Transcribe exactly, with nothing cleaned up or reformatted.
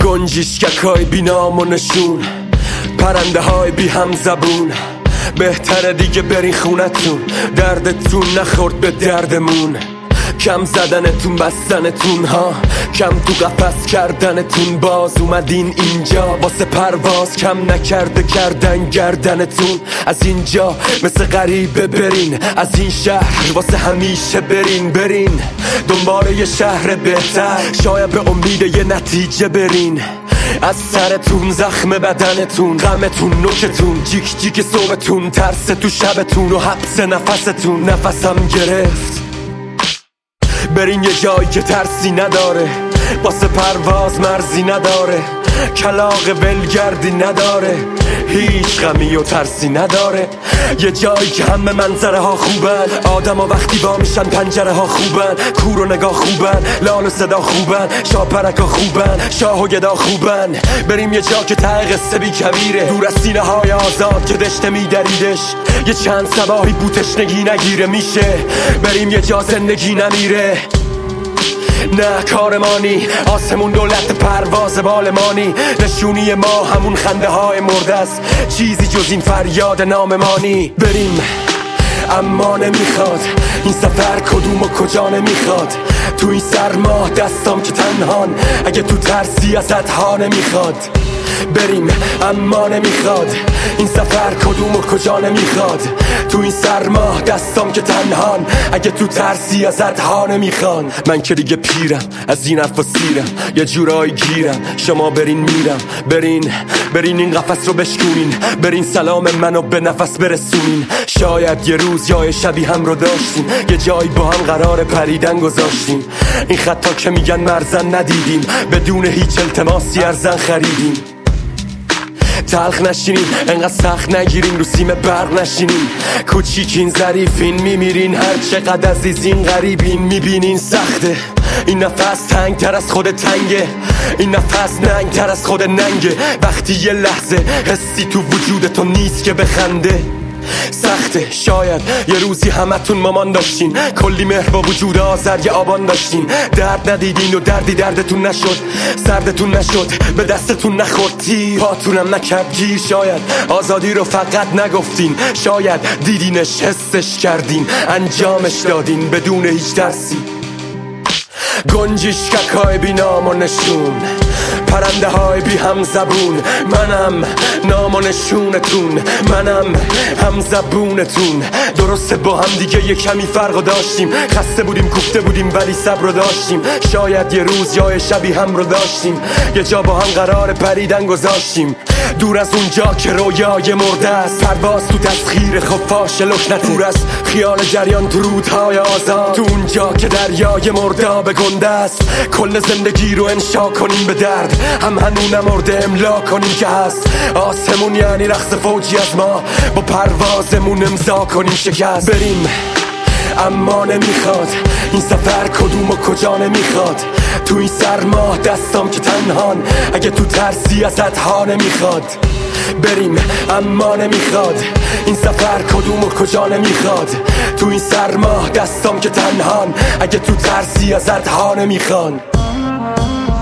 گنجیشککای بی نام و نشون، پرنده های بی هم زبون. بهتره دیگه برین خونتون، دردتون نخورد به دردمون. کم زدنتون بستنتون ها، کم تو قفس کردنتون. باز اومدین اینجا واسه پرواز، کم نکرده کردن گردنتون. از اینجا مثل غریبه برین، از این شهر واسه همیشه برین. برین دنبال یه شهر بهتر، شاید به امید یه نتیجه برین. از سرتون زخم بدنتون، غمتون نوکتون، جیک جیک صبحتون، ترس تو شبتون و حبس نفستون. نفسم گرفت برین یه جایی که ترسی نداره، واسه پرواز مرزی نداره، کلاغ ولگردی نداره، هیچ غمی و ترسی نداره. یه جایی که همه منظره ها خوبن، آدم ها وقتی با میشن پنجره ها خوبن، کور و نگاه خوبن، لال و صدا خوبن، شاپرک ها خوبن، شاه و گدا خوبن. بریم یه جا که ته قصه بی کبیره، دور از سینه های آزاد که دشته میدریدش، یه چند صباحی بوتشنگی نگیره میشه. بریم یه جا زندگی نمیره، نه کارمانی، آسمون دولت پرواز بالمانی. نشونی ما همون خنده های مرده است، چیزی جز این فریاد ناممانی. بریم اما نمیخواد این سفر کدوم و کجا نمیخواد. تو این سرما دستام که تنهان، اگه تو ترسی ازت ها نمیخواد. بریم اما نمیخواد این سفر کدوم و کجا نمیخواد. تو این سرما دستام که تنهان، اگه تو ترسی ازت ها نمیخوان. من که دیگه پیرم از این حرفا سیرم، یه جورایی گیرم. شما برین میرم، برین برین این قفس رو بشکونین، برین سلام منو به نفس برسونین. شاید یه روز یا شبی هم رو داشتیم، یه جایی با هم قرار پریدن گذاشتیم. این خطا که میگن مرزن ندیدیم، بدون هیچ التماسی ارزن خریدیم. تلخ نشینین، انقدر سخت نگیرین، رو سیم برق نشینین. کوچیکین ظریفین، میمیرین هر چقدر عزیزین. غریبین میبینین سخته، این نفس تنگ تر از خود تنگه، این نفس ننگ تر از خود ننگه. وقتی یه لحظه حسی تو وجودتو نیست که بخنده. سخته شاید یه روزی همتون مامان داشتین، کلی مهر با وجود آذر یه آبان داشتین. درد ندیدین و دردی دردتون نشد، سردتون نشد، به دستتون نخورد، پاتونم نکرد گیر. شاید آزادی رو فقط نگفتین، شاید دیدینش حسش کردین، انجامش دادین بدون هیچ درسی. گنجیشککای بی نام و نشون، پرنده های بی هم زبون. منم نام و نشونتون، منم هم زبونتون. درسته با هم دیگه یه کمی فرق داشتیم، خسته بودیم کوفته بودیم ولی صبر رو داشتیم. شاید یه روز یا شبی هم رو داشتیم، یه جا با هم قرار پریدن گذاشتیم. دور از اونجا که رویای مرده است، پرواز تو تسخیر خفاش لکنته. دور از خیال جریان تو رودهای آزاد، تو اونجا که دریای مرده به گنده است. کل زندگی رو انشا کنیم به درد، هم هنو نمرده املا کنیم که هست. آسمون یعنی رقص فوجی از ما، با پروازمون امضا کنیم شکست. بریم اما نمیخواد این سفر کدوم و کجا نمیخواد. تو این سرما دستام که تنهان، اگه تو ترسی ازت ها نمیخواد. بریم اما نمیخواد این سفر کدوم و کجا نمیخواد. تو این سرما دستام که تنهان، اگه تو ترسی ازت ها نمیخوان.